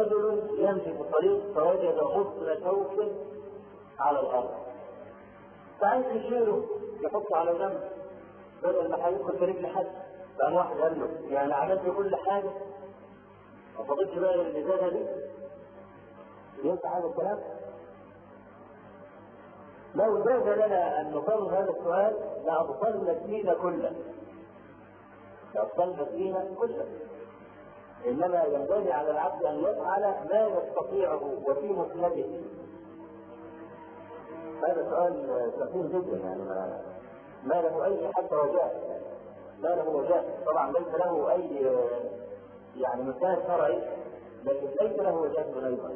رجل يمشي في الطريق فوجد غصن شوك على الارض، فعايز يشيله يحطه على جنب بدل ما هيدخل في رجل حد. فقام واحد قال له يعني عملت كل حاجه ما فضلتش بقى الازازه دي؟ ينفع هذا الكلام؟ لو جاز لنا ان نقرر هذا السؤال لابطلنا الدين كله، لابطلنا الدين كله. انما ينبغي على العبد ان يفعل ما يستطيعه وفي مسنده. هذا سؤال سخيف جدا، يعني ما له اي حتى وجاه، ما له وجاه. طبعا ليس له اي يعني مثال شرعي، لكن ليس له وجاه ايضا.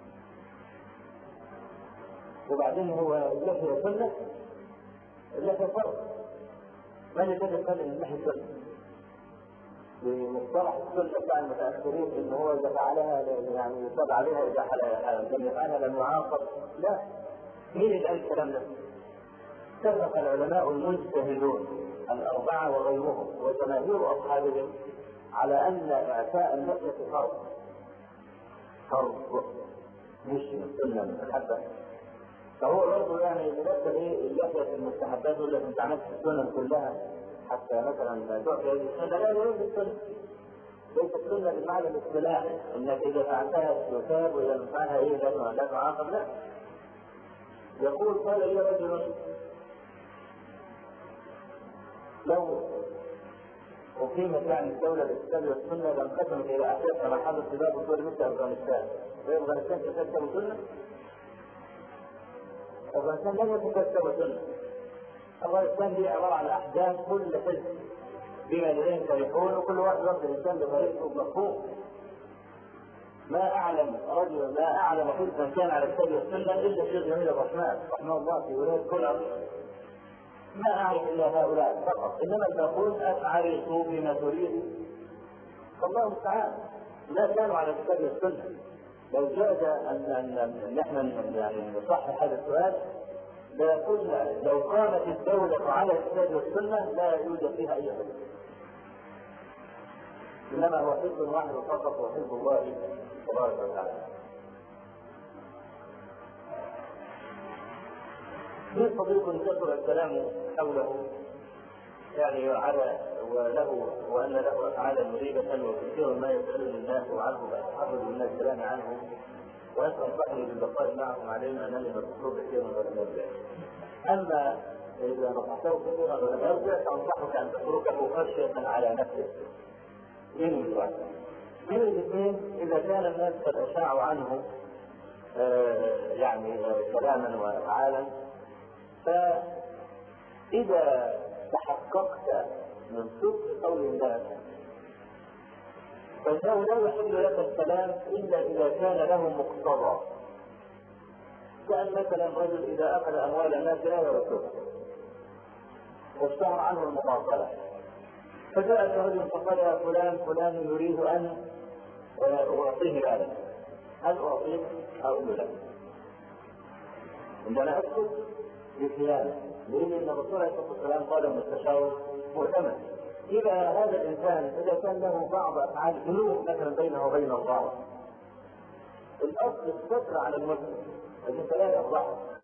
وبعدين هو اللحية سنة، اللحية فرض. من الذي قال ان اللحية سنة؟ بمصطلح السنة بتاع المتأخرين ان هو اذا فعلها يعني يصاب عليها، اذا لم يفعلها لم يعاقب. لا، مين اللي قال الكلام ده؟ اتفق العلماء المجتهدون الأربعة وغيرهم وجماهير أصحابهم على أن إعفاء اللحية فرض مش سنة مستحبة. فهو برضه يعني بنفسه اللحية المستحبات ولا انت عملت السنن كلها حتى مثلا تعطي هذه السنة؟ لا، ليس السنة، ليس السنة بالمعنى الاصطلاحي انك اذا فعلتها تثاب واذا لم تفعلها لا تعاقب. لا. يقول قال لي رجل لو أقيمت يعني الدولة الإسلامية والسنة لانقسمت إلى أحداث كما حدث في باب دول مثل أفغانستان. في أفغانستان تكتب سنة؟ أفغانستان لم يتكتب سنة. أفغانستان دي عبارة عن أحداث كل حزب بما لديهم فرحون وكل واحد يرد الإنسان بطريقته مفهوم. ما أعلم حزبا كان على الكتاب والسنة إلا الشيخ جميل الرحمن رحمه الله في ولاية كولر. ما أعرف إلا هؤلاء فقط، إنما تقول أفعلوا بما تريد فالله المستعان. لا كانوا على الكتاب والسنة. لو جاز أن نحن يعني نصحح هذا السؤال لقلنا لو قامت الدولة على الكتاب والسنة لا يوجد فيها أي حزب، إنما هو حزب واحد فقط وحزب الله تبارك وتعالى. في صديق كثر الكلام حوله يعني وأن له أفعالا مريبة وكثير ما يسألني الناس عنه وأتحرج من الكلام عنه وينصحني بالبقاء معهم علينا أنني مذكور كثيرا ولم يرجع. أما إذا نصحته كثيرا ولم يرجع فأنصحك أن تتركه خشية على نفسك. من الاثنين إذا كان الناس قد أشاعوا عنه يعني كلاما وأفعالا، فإذا تحققت من صدق قول الناس فإنه لا يحل لك الكلام إلا إذا كان له مقتضى. كأن مثلا رجل إذا أخذ أموال الناس لا يردها واشتهر عنه المماطلة، فجاء رجل فقال يا فلان يريد أن أعطيه مالا، هل أعطيك؟ أقول لك عندنا أكتب بخيانة، لأن الرسول عليه الصلاة والسلام قال المستشار مؤتمن. إذا هذا الإنسان إذا كان له بعض أفعال ذنوب مثلا بينه وبين الله، الأصل الستر على المسلم، الذي لا يفضحه